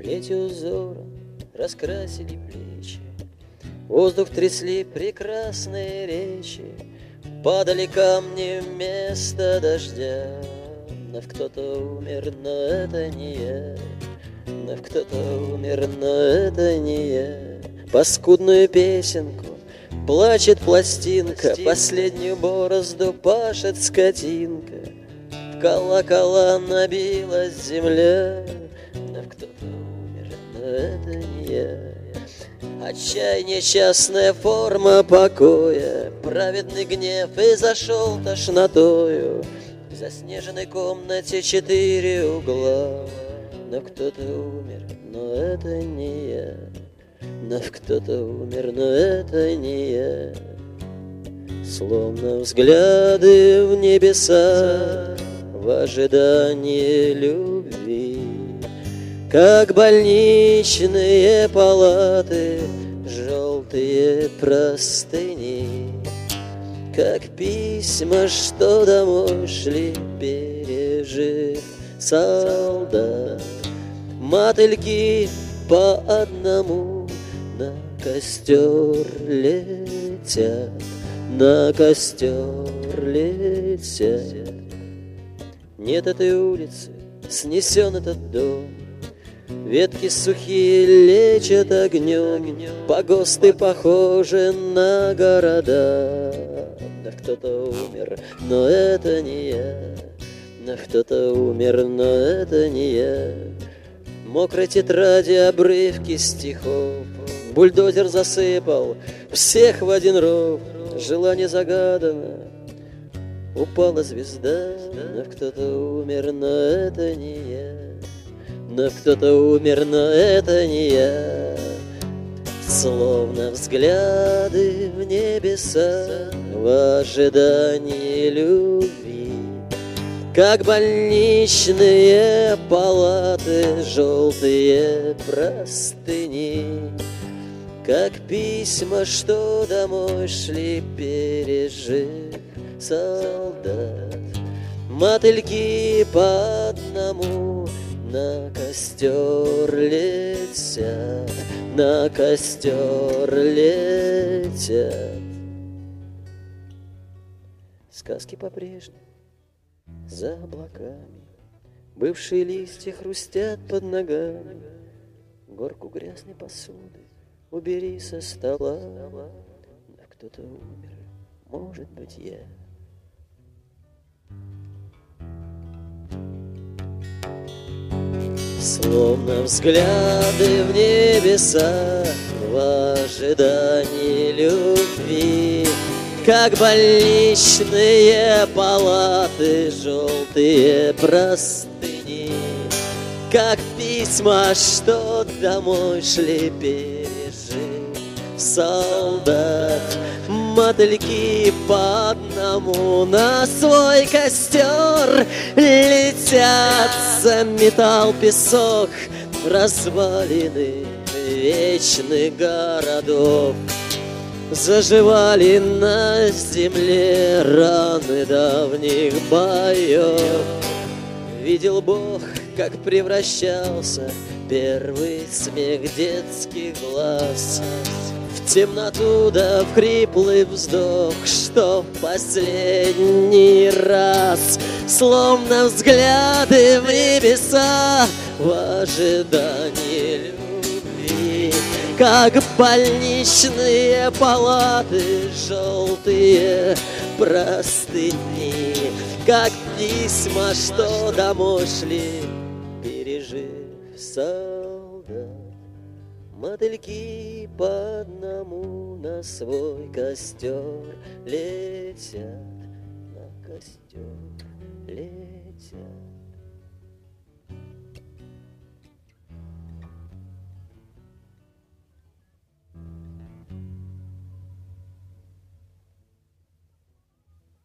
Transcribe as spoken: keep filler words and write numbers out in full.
Плетью узора раскрасили плечи, воздух трясли прекрасные речи, падали камни вместо дождя. Нав кто-то умер, но это не я. Нав кто-то умер, но это не я. Паскудную песенку плачет пластинка, последнюю борозду пашет скотинка. В колокола набилась земля. Нав кто-то умер, но это не я. Отчаяние — частная форма покоя, праведный гнев и зашел тошнотою. В заснеженной комнате четыре угла. Нав кто-то умер, но это не я. Нав кто-то умер, но это не я. Словно взгляды в небеса в ожидании любви, как больничные палаты, желтые простыни, как письма, что домой шли, пережив солдат. Мотыльки по одному на костер летят, на костер летят. Нет этой улицы, снесен этот дом, ветки сухие лечат огнем, погосты похожи на города. Нав кто-то умер, но это не я. Нав кто-то умер, но это не я. Мокрой тетради обрывки стихов бульдозер засыпал всех в один ров. Желание загадано, упала звезда. Нав кто-то умер, но это не я. Нав кто-то умер, но это не я. Словно взгляды в небеса в ожидании любви, как больничные палаты, желтые простыни, как письма, что домой шли, пережив солдат. Мотыльки по одному на костер летят, на костер летят. Сказки по-прежнему за облаками, бывшие листья хрустят под ногами. Горку грязной посуды убери со стола. Но кто-то умер, может быть, я. Словно взгляды в небеса в ожидании любви, как больничные палаты, желтые простыни, как письма, что домой шли, пережив солдат. Мотыльки по одному на свой костер летят, заметал песок развалины вечных городов. Заживали на земле раны давних боев. Видел Бог, как превращался первый смех детских глаз в темноту да в хриплый вздох, что в последний раз. Словно взгляды в небеса в ожидании любви, как больничные палаты, желтые простыни, как письма, что домой шли, пережив солдат. Мотыльки по одному на свой костер летят, на костер летят.